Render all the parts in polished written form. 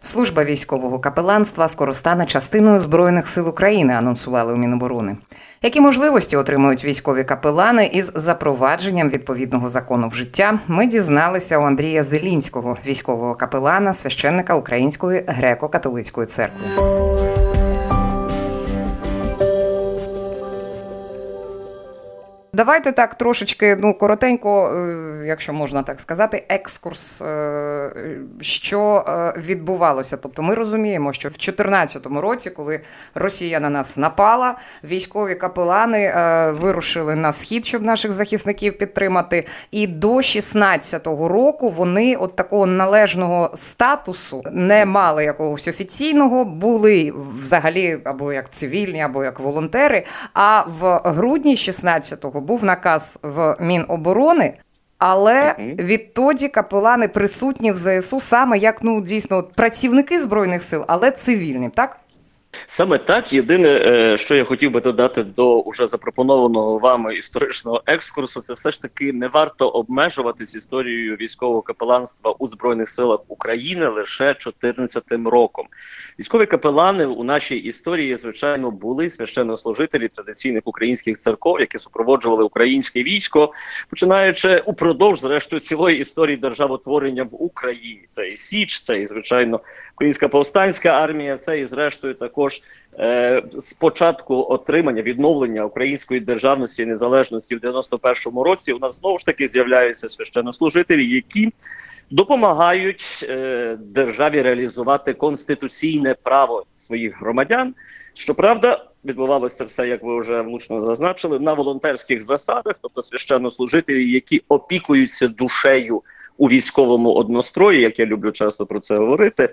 Служба військового капеланства скоро стане частиною Збройних сил України, анонсували у Міноборони. Які можливості отримують військові капелани із запровадженням відповідного закону в життя, ми дізналися у Андрія Зелінського, військового капелана, священника Української греко-католицької церкви. Давайте так трошечки, коротенько, якщо можна так сказати, екскурс, що відбувалося. Тобто ми розуміємо, що в 2014 році, коли Росія на нас напала, військові капелани вирушили на схід, щоб наших захисників підтримати. І до 2016 року вони от такого належного статусу не мали якогось офіційного, були взагалі або як цивільні, або як волонтери. А в грудні 2016-го був наказ в Міноборони, але відтоді капелани присутні в ЗСУ саме як, дійсно, працівники Збройних сил, але цивільні, так? Саме так. Єдине, що я хотів би додати до уже запропонованого вами історичного екскурсу, це все ж таки не варто обмежуватись історією військового капеланства у Збройних силах України лише 14-м роком. Військові капелани у нашій історії, звичайно, були священнослужителі традиційних українських церков, які супроводжували українське військо, починаючи упродовж, зрештою, цілої історії державотворення в Україні. Це і Січ, це і, звичайно, Українська повстанська армія, це і, зрештою, також з початку отримання, відновлення української державності і незалежності в 91-му році у нас знову ж таки з'являються священнослужителі, які допомагають державі реалізувати конституційне право своїх громадян. Щоправда, відбувалося все, як ви вже влучно зазначили, на волонтерських засадах, тобто священнослужителі, які опікуються душею у військовому однострої, як я люблю часто про це говорити,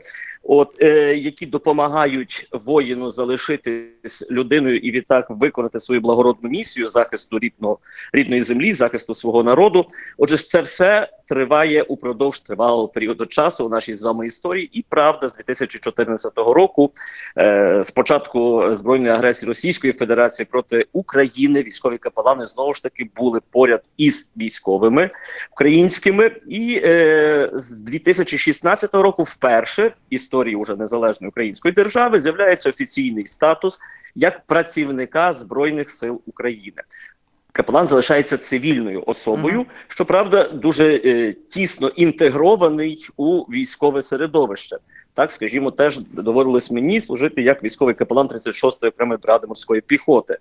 які допомагають воїну залишитись людиною і відтак виконати свою благородну місію захисту рідної землі, захисту свого народу. Отже, це все триває упродовж тривалого періоду часу у нашій з вами історії. І правда, з 2014 року, з початку збройної агресії Російської Федерації проти України, військові капелани знову ж таки були поряд із військовими українськими. І з 2016 року вперше історії уже незалежної української держави з'являється офіційний статус як працівника Збройних сил України. Капелан залишається цивільною особою, щоправда, дуже тісно інтегрований у військове середовище. Так, скажімо, теж доводилось мені служити як військовий капелан 36-ї окремої бригади морської піхоти.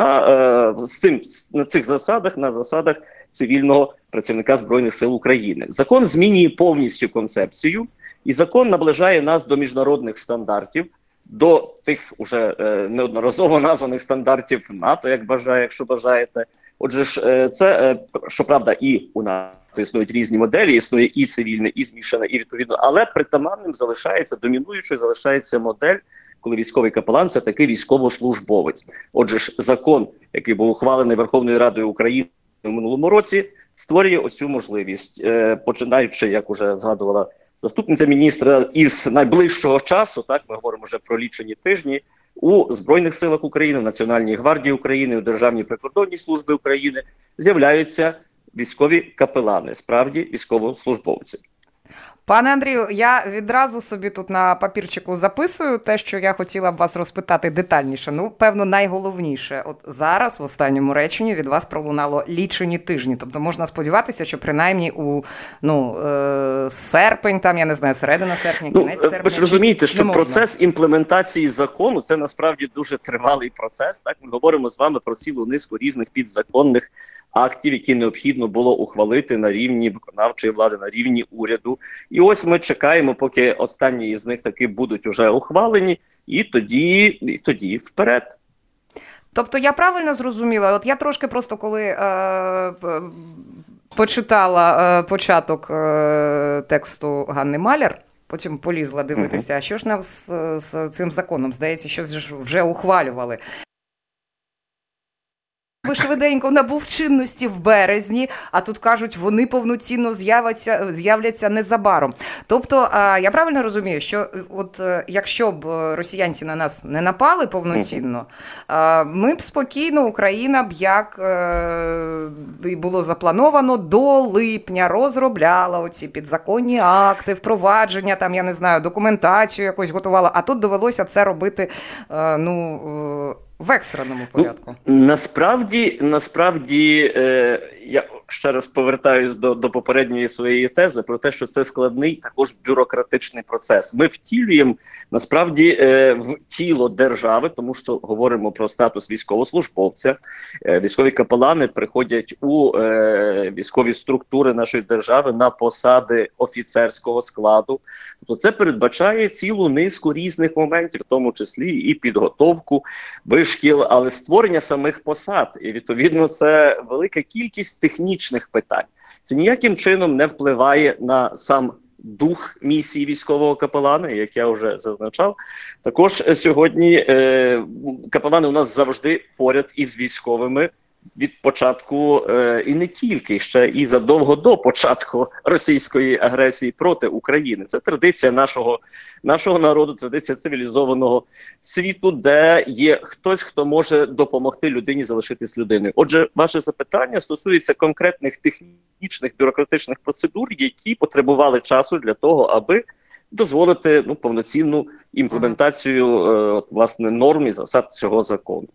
На цих засадах, на засадах цивільного працівника Збройних сил України. Закон змінює повністю концепцію, і закон наближає нас до міжнародних стандартів, до тих уже неодноразово названих стандартів НАТО, якщо бажаєте. Отже ж, це, щоправда, і у нас існують різні моделі, існує і цивільне, і змішане, і відповідно, але притаманним залишається, домінуючою залишається модель, коли військовий капелан – це такий військовослужбовець. Отже ж, закон, який був ухвалений Верховною Радою України в минулому році, створює оцю можливість, починаючи, як уже згадувала заступниця міністра, із найближчого часу, так, ми говоримо вже про лічені тижні, у Збройних силах України, в Національній гвардії України, у Державній прикордонній службі України з'являються військові капелани, справді військовослужбовці. Пане Андрію, я відразу собі тут на папірчику записую те, що я хотіла б вас розпитати детальніше. Певно, найголовніше. От зараз в останньому реченні від вас пролунало лічені тижні. Тобто можна сподіватися, що принаймні у серпень, там, я не знаю, середина серпня, кінець серпня. Ви ж розумієте, що процес імплементації закону – це насправді дуже тривалий процес. Так, ми говоримо з вами про цілу низку різних підзаконних актів, які необхідно було ухвалити на рівні виконавчої влади, на рівні уряду. І ось ми чекаємо, поки останні із них таки будуть уже ухвалені, і тоді вперед. Тобто я правильно зрозуміла? От я трошки просто коли почитала початок тексту Ганни Маляр, потім полізла дивитися, а що ж нам з цим законом? Здається, що вже ухвалювали. швиденько набув чинності в березні, а тут кажуть, вони повноцінно з'являться незабаром. Тобто, я правильно розумію, що от якщо б росіянці на нас не напали повноцінно, ми б спокійно, Україна б, як і було заплановано, до липня розробляла оці підзаконні акти, впровадження, там, я не знаю, документацію якось готувала, а тут довелося це робити, в екстреному порядку. Насправді, я ще раз повертаюсь до попередньої своєї тези про те, що це складний також бюрократичний процес. Ми втілюємо, насправді, в тіло держави, тому що говоримо про статус військовослужбовця. Військові капелани приходять у військові структури нашої держави на посади офіцерського складу. Тобто це передбачає цілу низку різних моментів, в тому числі і підготовку вишкіл, але створення самих посад. І, відповідно, це велика кількість технічних питань. Це ніяким чином не впливає на сам дух місії військового капелана, як я вже зазначав. Також сьогодні капелани у нас завжди поряд із військовими від початку, і не тільки, ще і задовго до початку російської агресії проти України. Це традиція нашого народу, традиція цивілізованого світу, де є хтось, хто може допомогти людині залишитись людиною. Отже, ваше запитання стосується конкретних технічних бюрократичних процедур, які потребували часу для того, аби дозволити повноцінну імплементацію власне норм і засад цього закону.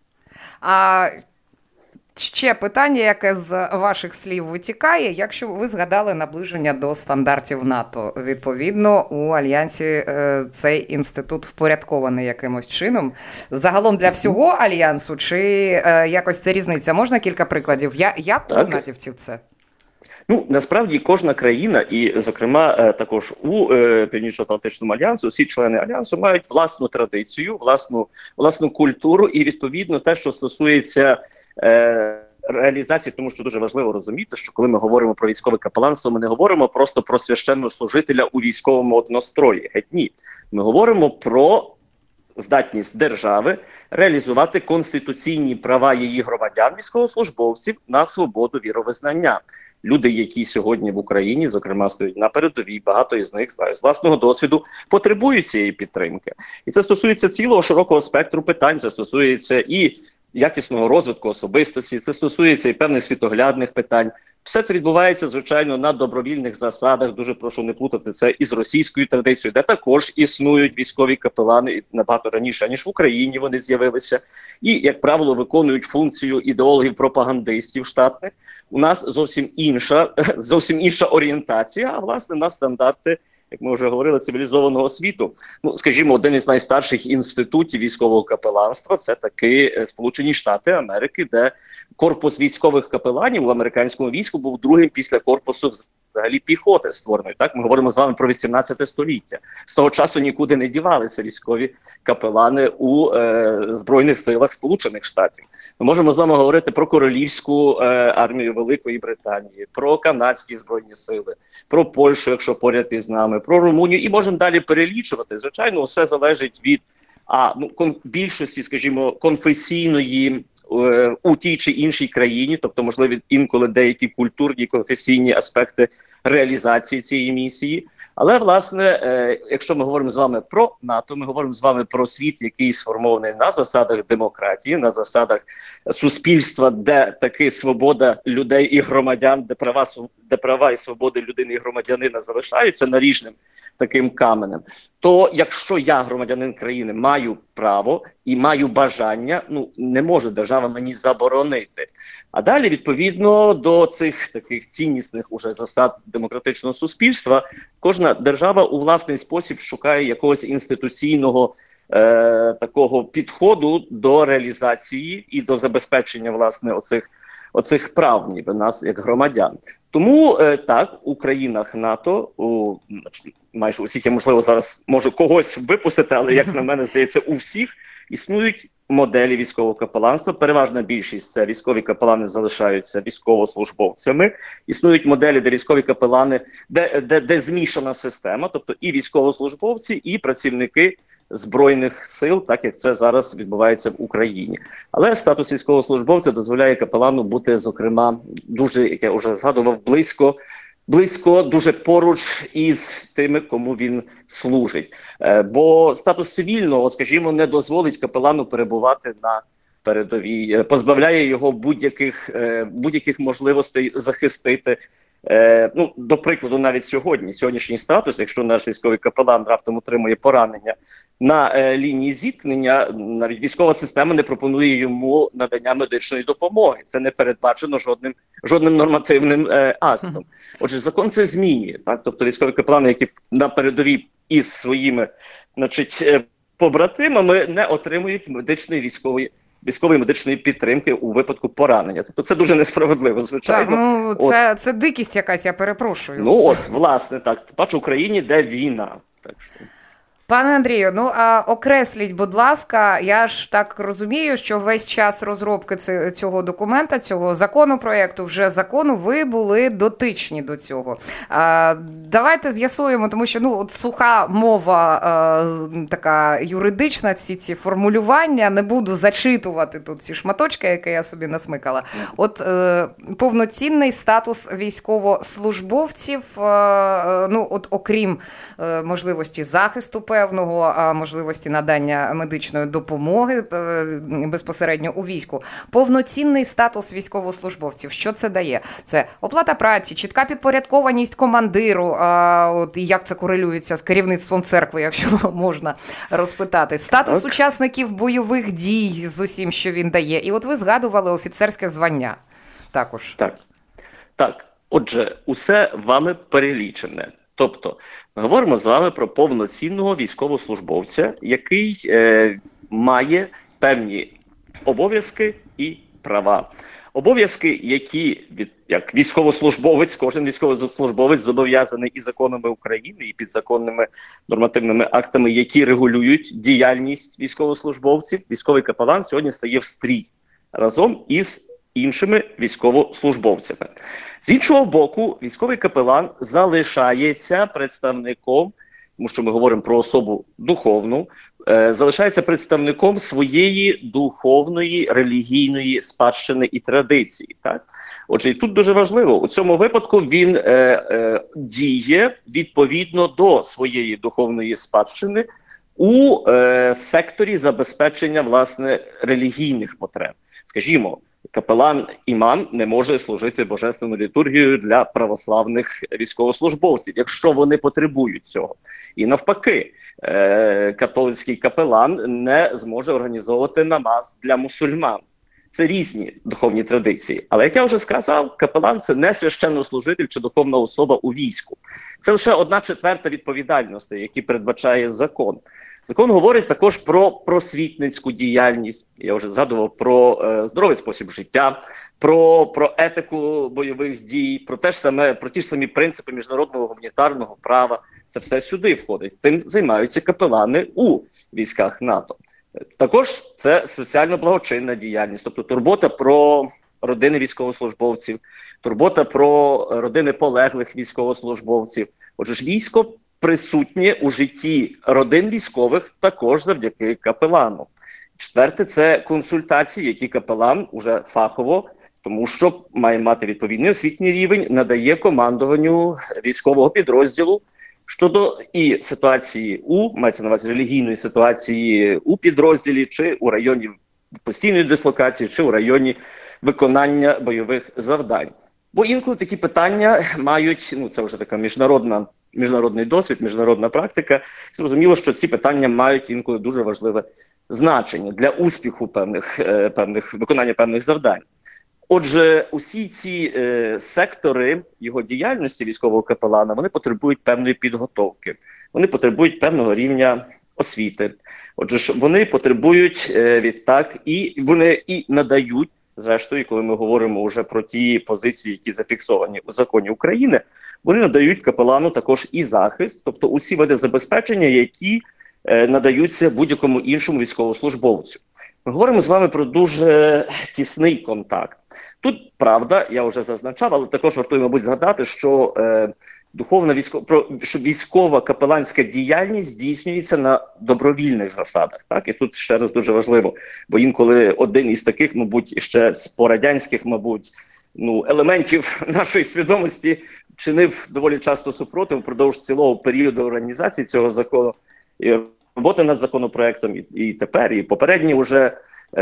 Ще питання, яке з ваших слів витікає, якщо ви згадали наближення до стандартів НАТО. Відповідно, у Альянсі цей інститут впорядкований якимось чином. Загалом для всього Альянсу чи якось це різниця? Можна кілька прикладів? Як у натівців це? Насправді кожна країна, і, зокрема, також у Північно-Атлантичному альянсу, всі члени альянсу мають власну традицію, власну культуру і, відповідно, те, що стосується реалізації, тому що дуже важливо розуміти, що коли ми говоримо про військове капеланство, ми не говоримо просто про священнослужителя у військовому однострої. Геть ні. Ми говоримо про здатність держави реалізувати конституційні права її громадян, військовослужбовців на свободу віровизнання. Люди, які сьогодні в Україні, зокрема, стоять на передовій, багато із них, знаю, з власного досвіду, потребують цієї підтримки. І це стосується цілого широкого спектру питань, це стосується і якісного розвитку особистості, це стосується і певних світоглядних питань. Все це відбувається, звичайно, на добровільних засадах. Дуже прошу не плутати це із російською традицією, де також існують військові капелани, і набагато раніше, ніж в Україні вони з'явилися. І, як правило, виконують функцію ідеологів-пропагандистів штатних. У нас зовсім інша орієнтація, а, власне, на стандарти, як ми вже говорили, цивілізованого світу. Скажімо, один із найстарших інститутів військового капеланства – це таки Сполучені Штати Америки, де корпус військових капеланів у американському війську був другим після корпусу взагалі піхоти створеної. Так, ми говоримо з вами про 18 століття. З того часу нікуди не дівалися військові капелани у Збройних силах Сполучених Штатів. Ми можемо з вами говорити про королівську армію Великої Британії, про канадські збройні сили, про Польщу, якщо поряд із нами, про Румунію, і можемо далі перелічувати. Звичайно, все залежить від більшості, скажімо, конфесійної у тій чи іншій країні, тобто, можливо, інколи деякі культурні, конфесійні аспекти реалізації цієї місії. Але, власне, якщо ми говоримо з вами про НАТО, ми говоримо з вами про світ, який сформований на засадах демократії, на засадах суспільства, де таки свобода людей і громадян, де права і свободи людини і громадянина залишаються наріжним таким каменем, то якщо я, громадянин країни, маю право і маю бажання, не може держава мені заборонити. А далі, відповідно до цих таких ціннісних уже засад демократичного суспільства, кожна держава у власний спосіб шукає якогось інституційного такого підходу до реалізації і до забезпечення, власне, оцих прав ніби нас як громадян. Тому так, у країнах НАТО, майже усіх, я, можливо, зараз можу когось випустити, але, як на мене, здається, у всіх існують моделі військового капеланства. Переважна більшість – це військові капелани залишаються військовослужбовцями. Існують моделі, де військові капелани, де змішана система, тобто і військовослужбовці, і працівники Збройних сил, так як це зараз відбувається в Україні. Але статус військовослужбовця дозволяє капелану бути, зокрема, дуже, як я вже згадував, близько, дуже поруч із тими, кому він служить. Бо статус цивільного, скажімо, не дозволить капелану перебувати на передовій, позбавляє його будь-яких можливостей захистити. До прикладу, навіть сьогоднішній статус, якщо наш військовий капелан раптом отримує поранення на лінії зіткнення, навіть військова система не пропонує йому надання медичної допомоги. Це не передбачено жодним нормативним актом. Отже, закон це змінює. Так? Тобто військові капелани, які на передовій із своїми побратимами, не отримують військової медичної підтримки у випадку поранення. Тобто це дуже несправедливо, звичайно. Так, це дикість якась, я перепрошую. Власне, так. Бачу, в Україні, де війна. Так що... Пане Андрію, а окресліть, будь ласка, я ж так розумію, що весь час розробки цього документа, цього законопроекту, вже закону, ви були дотичні до цього. Давайте з'ясуємо, тому що суха мова така юридична, всі ці формулювання, не буду зачитувати тут ці шматочки, які я собі насмикала. Повноцінний статус військовослужбовців, окрім можливості захисту певного, можливості надання медичної допомоги безпосередньо у війську. Повноцінний статус військовослужбовців. Що це дає? Це оплата праці, чітка підпорядкованість командиру, як це корелюється з керівництвом церкви, якщо можна розпитати. Статус учасників бойових дій з усім, що він дає. І ви згадували офіцерське звання також. Так. Отже, усе вами перелічене. Тобто, ми говоримо з вами про повноцінного військовослужбовця, який має певні обов'язки і права. Обов'язки, які як військовослужбовець, кожен військовослужбовець зобов'язаний і законами України, і підзаконними нормативними актами, які регулюють діяльність військовослужбовців. Військовий капелан сьогодні стає в стрій разом із іншими військовослужбовцями. З іншого боку, військовий капелан залишається представником, тому що ми говоримо про особу духовну, залишається представником своєї духовної, релігійної спадщини і традиції. Так? Отже, і тут дуже важливо, у цьому випадку він діє відповідно до своєї духовної спадщини у секторі забезпечення, власне, релігійних потреб. Скажімо, капелан-імам не може служити божественну літургію для православних військовослужбовців, якщо вони потребують цього. І навпаки, католицький капелан не зможе організовувати намаз для мусульман. Це різні духовні традиції. Але, як я вже сказав, капелан – це не священнослужитель чи духовна особа у війську. Це лише 1/4 відповідальності, які передбачає закон. Закон говорить також про просвітницьку діяльність. Я вже згадував про здоровий спосіб життя, про етику бойових дій, про ті ж самі принципи міжнародного гуманітарного права. Це все сюди входить. Тим займаються капелани у військах НАТО. Також це соціально-благочинна діяльність, тобто турбота про родини військовослужбовців, турбота про родини полеглих військовослужбовців. Отже ж, військо присутнє у житті родин військових також завдяки капелану. 4 – це консультації, які капелан уже фахово, тому що має мати відповідний освітній рівень, надає командуванню військового підрозділу щодо і ситуації мається на увазі релігійної ситуації у підрозділі, чи у районі постійної дислокації, чи у районі виконання бойових завдань. Бо інколи такі питання мають, це вже така міжнародний досвід, міжнародна практика. Зрозуміло, що ці питання мають інколи дуже важливе значення для успіху виконання певних завдань. Отже, усі ці сектори його діяльності військового капелана, вони потребують певної підготовки, вони потребують певного рівня освіти. Отже ж, вони потребують відтак, і вони і надають, зрештою, коли ми говоримо вже про ті позиції, які зафіксовані у законі України, вони надають капелану також і захист, тобто усі види забезпечення, які надаються будь-якому іншому військовослужбовцю. Ми говоримо з вами про дуже тісний контакт. Тут, правда, я вже зазначав, але також вартує, мабуть, згадати, що щоб військова капеланська діяльність здійснюється на добровільних засадах. Так? І тут ще раз дуже важливо, бо інколи один із таких, мабуть, ще з порадянських, мабуть, елементів нашої свідомості чинив доволі часто супротив впродовж цілого періоду організації цього закону і роботи над законопроектом, і тепер, і попередні вже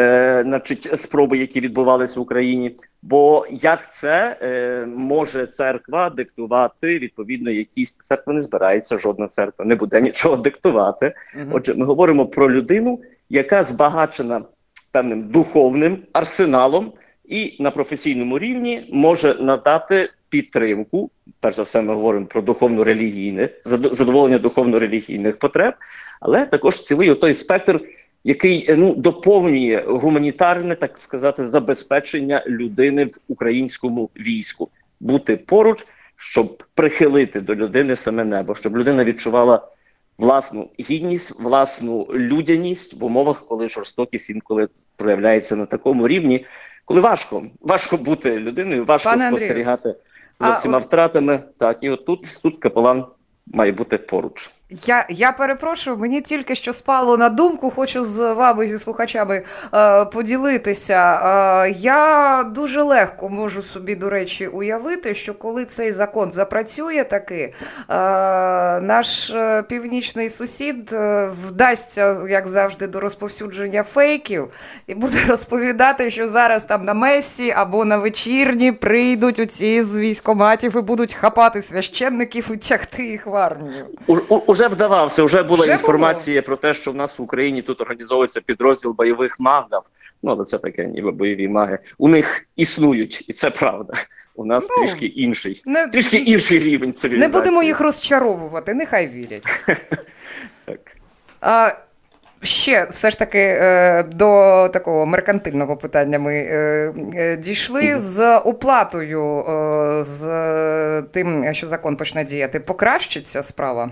спроби, які відбувалися в Україні. Бо як це може церква диктувати, відповідно, якісь... Церква не збирається, жодна церква не буде нічого диктувати. Отже, ми говоримо про людину, яка збагачена певним духовним арсеналом і на професійному рівні може надати підтримку. Перш за все, ми говоримо про духовно-релігійне, задоволення духовно-релігійних потреб, але також цілий той спектр, який доповнює гуманітарне, так сказати, забезпечення людини в українському війську. Бути поруч, щоб прихилити до людини саме небо, щоб людина відчувала власну гідність, власну людяність в умовах, коли жорстокість інколи проявляється на такому рівні, коли важко бути людиною, важко спостерігати за всіма втратами. Так, і тут капелан має бути поруч. Я перепрошую, мені тільки що спало на думку, хочу з вами, зі слухачами, поділитися. Я дуже легко можу собі, до речі, уявити, що коли цей закон запрацює таки, наш північний сусід вдасться, як завжди, до розповсюдження фейків і буде розповідати, що зараз там на месі або на вечірні прийдуть оці з військкоматів і будуть хапати священників і тягти їх в армію. Уже вдавався, вже була інформація про те, що в нас в Україні тут організовується підрозділ бойових магів. Але це таке, ніби бойові маги. У них існують, і це правда. У нас трішки інший рівень цивілізації. Не будемо їх розчаровувати, нехай вірять. Так. Ще все ж таки до такого меркантильного питання ми дійшли. З оплатою, з тим, що закон почне діяти, покращиться справа?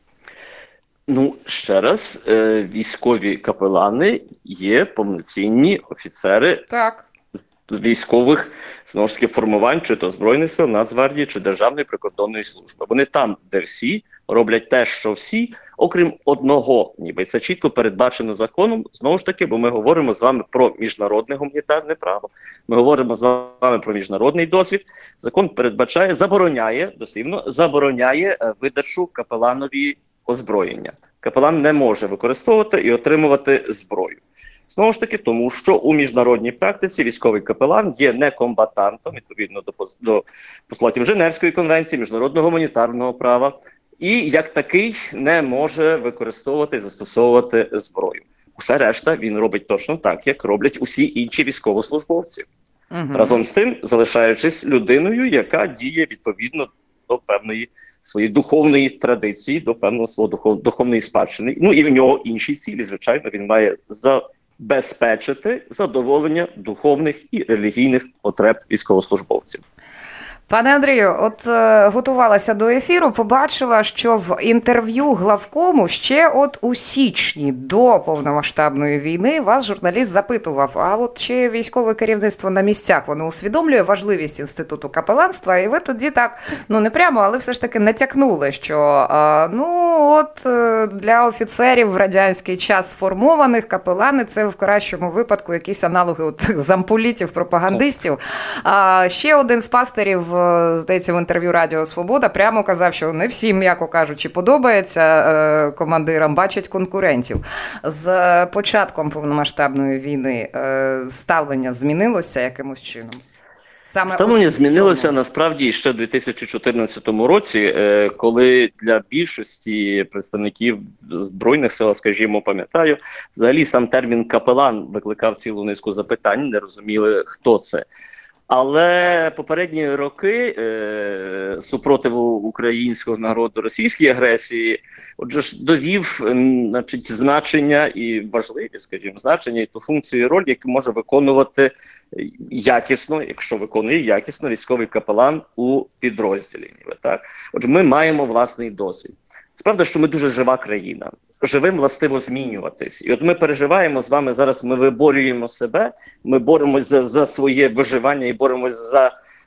Ще раз, військові капелани є повноцінні офіцери військових, знову ж таки, формувань, чи то Збройних сил, Нацгвардії, чи Державної прикордонної служби. Вони там, де всі, роблять те, що всі, окрім одного, ніби це чітко передбачено законом, знову ж таки, бо ми говоримо з вами про міжнародне гуманітарне право, ми говоримо з вами про міжнародний досвід. Закон передбачає, дослівно забороняє видачу капеланові озброєння. Капелан не може використовувати і отримувати зброю. Знову ж таки, тому що у міжнародній практиці військовий капелан є некомбатантом, відповідно до постулатів Женевської конвенції, міжнародного гуманітарного права, і як такий не може використовувати і застосовувати зброю. Усе решта він робить точно так, як роблять усі інші військовослужбовці. Разом з тим, залишаючись людиною, яка діє відповідно до певної своєї духовної традиції, до певного свого духовної спадщини. І в нього інші цілі, звичайно, він має забезпечити задоволення духовних і релігійних потреб військовослужбовців. Пане Андрію, от готувалася до ефіру, побачила, що в інтерв'ю главкому ще у січні до повномасштабної війни вас журналіст запитував, а от чи військове керівництво на місцях, воно усвідомлює важливість інституту капеланства, і ви тоді так, не прямо, але все ж таки натякнули, що для офіцерів в радянський час сформованих капелани це в кращому випадку якісь аналоги замполітів, пропагандистів. Ще один з пастирів, здається, в інтерв'ю Радіо Свобода прямо казав, що не всім, м'яко кажучи, подобається командирам, бачать конкурентів. З початком повномасштабної війни ставлення змінилося якимось чином? Ставлення змінилося насправді ще в 2014 році, коли для більшості представників Збройних сил, скажімо, пам'ятаю, взагалі сам термін «капелан» викликав цілу низку запитань, не розуміли, хто це. Але попередні роки супротиву українського народу російській агресії, отже ж довів значення і важливі, скажімо, значення і ту функцію і роль, яку може виконувати якісно, якщо виконує якісно, військовий капелан у підрозділі. Так? Отже, ми маємо власний досвід. Це правда, що ми дуже жива країна. Живим властиво змінюватись. І от ми переживаємо з вами зараз, ми виборюємо себе, ми боремось за своє виживання і боремось за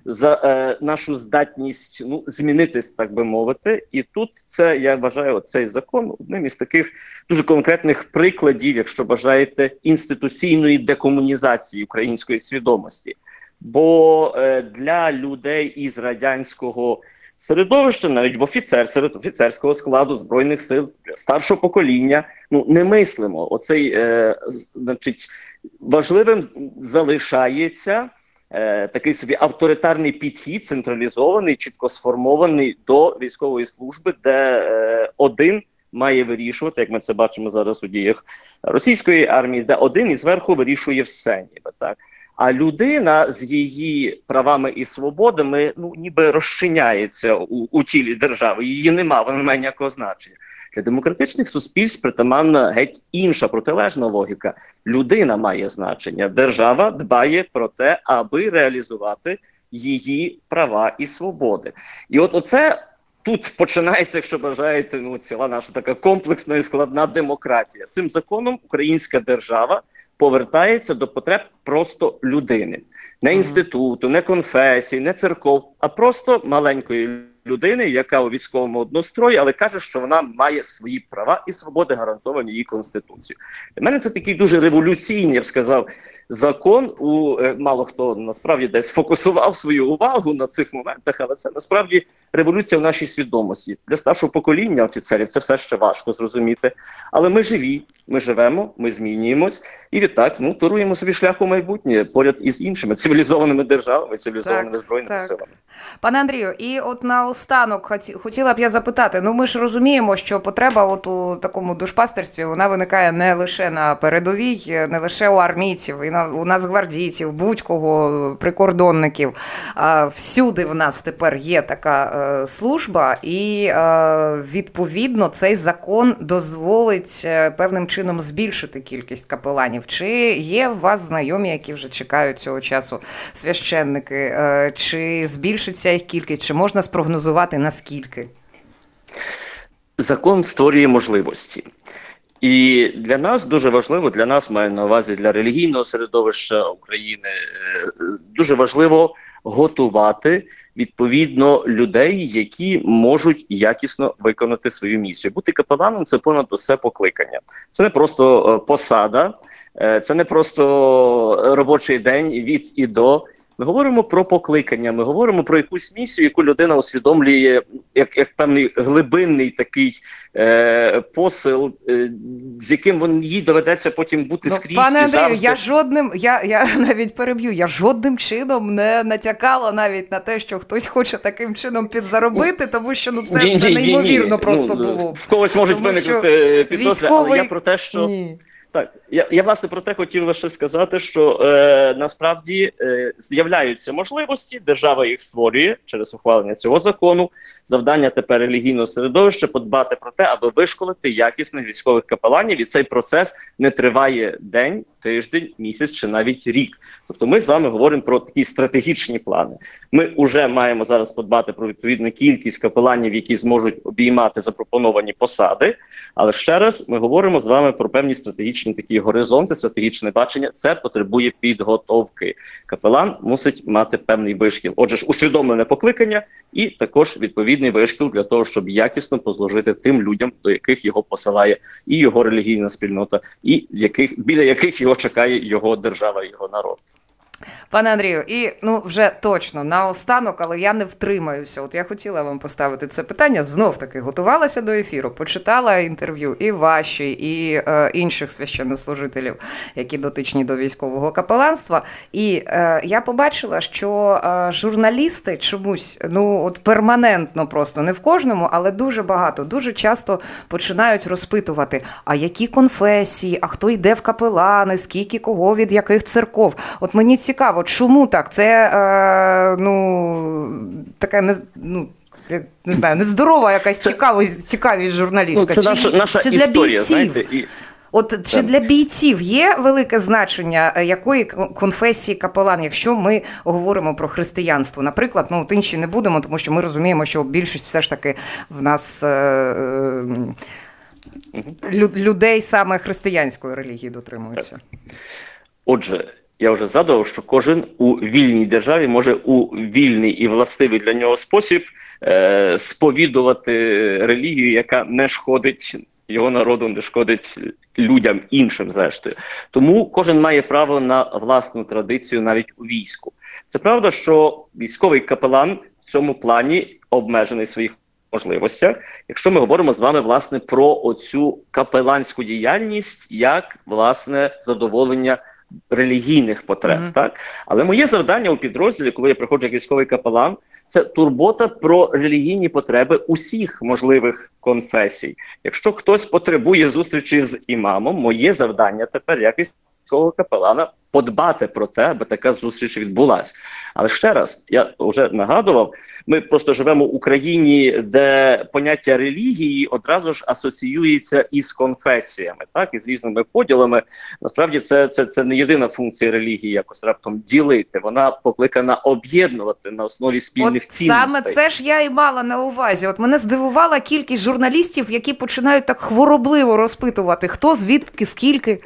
за нашу здатність змінитись, так би мовити. І тут це, я вважаю, цей закон одним із таких дуже конкретних прикладів, якщо бажаєте, інституційної декомунізації української свідомості. Бо для людей із радянського середовища, навіть серед офіцерського складу Збройних сил, старшого покоління, не мислимо. Оцей, значить, важливим залишається такий собі авторитарний підхід, централізований, чітко сформований до військової служби, де один має вирішувати, як ми це бачимо зараз у діях російської армії, де один і зверху вирішує все, ніби так. А людина з її правами і свободами, ніби розчиняється у тілі держави. Її нема, вона не має ніякого значення. Для демократичних суспільств притаманна геть інша, протилежна логіка. Людина має значення. Держава дбає про те, аби реалізувати її права і свободи. І от оце тут починається, якщо бажаєте, ціла наша така комплексна і складна демократія. Цим законом українська держава повертається до потреб просто людини. Не інституту, не конфесії, не церков, а просто маленької людини, яка у військовому однострої, але каже, що вона має свої права і свободи, гарантовані її Конституцією. Для мене це такий дуже революційний, я б сказав, закон. Мало хто насправді десь фокусував свою увагу на цих моментах, але це насправді революція в нашій свідомості. Для старшого покоління офіцерів це все ще важко зрозуміти. Але ми живі, ми живемо, ми змінюємось і відтак торуємо собі шлях у майбутнє поряд із іншими цивілізованими державами, цивілізованими збройними силами. Пане Андрію, і от наостанок хотіла б я запитати, ми ж розуміємо, що потреба от у такому душпастерстві, вона виникає не лише на передовій, не лише у армійців, і у нацгвардійців, будь-кого, прикордонників. Всюди в нас тепер є така служба, і відповідно цей закон дозволить певним чином збільшити кількість капеланів. Чи є у вас знайомі, які вже чекають цього часу, священники, чи збільшиться їх кількість, чи можна спрогнозувати наскільки? Закон створює можливості. І для нас дуже важливо, для нас, маю на увазі, для релігійного середовища України, дуже важливо готувати відповідно людей, які можуть якісно виконати свою місію. Бути капеланом – це понад усе покликання. Це не просто посада, це не просто робочий день від і до. Ми говоримо про покликання, ми говоримо про якусь місію, яку людина усвідомлює як певний глибинний такий посил, з яким їй доведеться потім бути скрізь. Пане Андрію, завжди. я навіть переб'ю, я жодним чином не натякала навіть на те, що хтось хоче таким чином підзаробити, тому що це неймовірно просто було. В когось можуть виникнути підозри, але я про те, що... Ні. Так, я власне про те хотів лише сказати, що насправді з'являються можливості, держава їх створює через ухвалення цього закону. Завдання тепер релігійного середовища подбати про те, аби вишколити якісних військових капеланів, і цей процес не триває день, тиждень, місяць чи навіть рік. Тобто ми з вами говоримо про такі стратегічні плани. Ми вже маємо зараз подбати про відповідну кількість капеланів, які зможуть обіймати запропоновані посади, але ще раз ми говоримо з вами про певні стратегічні такі горизонти, стратегічне бачення. Це потребує підготовки. Капелан мусить мати певний вишкіл. Отже ж, усвідомлене покликання і також відповідний вишкіл для того, щоб якісно послужити тим людям, до яких його посилає і його релігійна спільнота, і біля яких його чекає його держава, його народ. Пане Андрію, і вже точно наостанок, але я не втримаюся. От я хотіла вам поставити це питання, знов-таки готувалася до ефіру, почитала інтерв'ю і ваші, і інших священнослужителів, які дотичні до військового капеланства. І я побачила, що журналісти чомусь, перманентно просто, не в кожному, але дуже багато, дуже часто починають розпитувати, а які конфесії, а хто йде в капелани, скільки кого від яких церков. От мені цікаво, чому так? Це, така, не знаю, нездорова якась цікавість журналістська. Це наша чи історія, для бійців? знаєте, Чи для бійців є велике значення, якої конфесії капелан, якщо ми говоримо про християнство? Наприклад, інші не будемо, тому що ми розуміємо, що більшість все ж таки в нас людей саме християнської релігії дотримуються. Отже, я вже згадував, що кожен у вільній державі може у вільний і властивий для нього спосіб сповідувати релігію, яка не шкодить його народу, не шкодить людям іншим, зрештою. Тому кожен має право на власну традицію навіть у війську. Це правда, що військовий капелан в цьому плані обмежений в своїх можливостях, якщо ми говоримо з вами, власне, про оцю капеланську діяльність як, власне, задоволення релігійних потреб, так? Але моє завдання у підрозділі, коли я приходжу як військовий капелан, це турбота про релігійні потреби усіх можливих конфесій. Якщо хтось потребує зустрічі з імамом, моє завдання тепер як військового капелана подбати про те, аби така зустріч відбулася. Але ще раз, я вже нагадував, ми просто живемо в Україні, де поняття релігії одразу ж асоціюється із конфесіями, так, із різними поділами. Насправді це не єдина функція релігії якось раптом ділити. Вона покликана об'єднувати на основі спільних цінностей. Саме це ж я і мала на увазі. От мене здивувала кількість журналістів, які починають так хворобливо розпитувати, хто, звідки, скільки.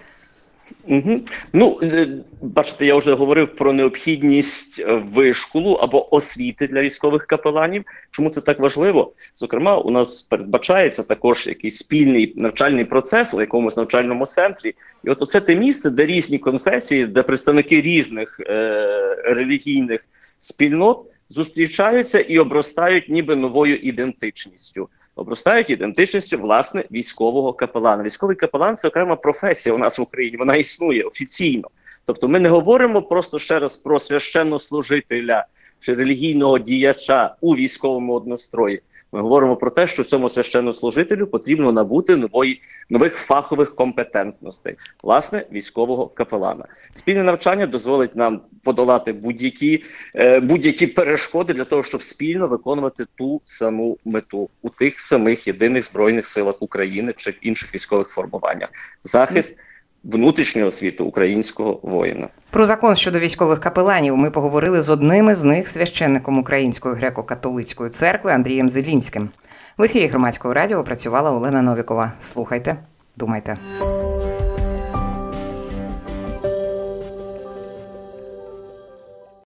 Угу. Ну, бачите, я вже говорив про необхідність вишколу або освіти для військових капеланів. Чому це так важливо? Зокрема, у нас передбачається також якийсь спільний навчальний процес у якомусь навчальному центрі. І от оце те місце, де різні конфесії, де представники різних релігійних спільнот зустрічаються і обростають ніби новою ідентичністю. Обростають ідентичністю, власне, військового капелана. Військовий капелан – це окрема професія у нас в Україні, вона існує офіційно. Тобто ми не говоримо просто ще раз про священнослужителя чи релігійного діяча у військовому однострої. Ми говоримо про те, що цьому священнослужителю потрібно набути нових фахових компетентностей, власне, військового капелана. Спільне навчання дозволить нам подолати будь-які перешкоди для того, щоб спільно виконувати ту саму мету у тих самих єдиних Збройних силах України чи в інших військових формуваннях. Захист внутрішнього світу українського воїна. Про закон щодо військових капеланів ми поговорили з одним із них, священником Української греко-католицької церкви Андрієм Зелінським. В ефірі Громадського радіо працювала Олена Новікова. Слухайте, думайте.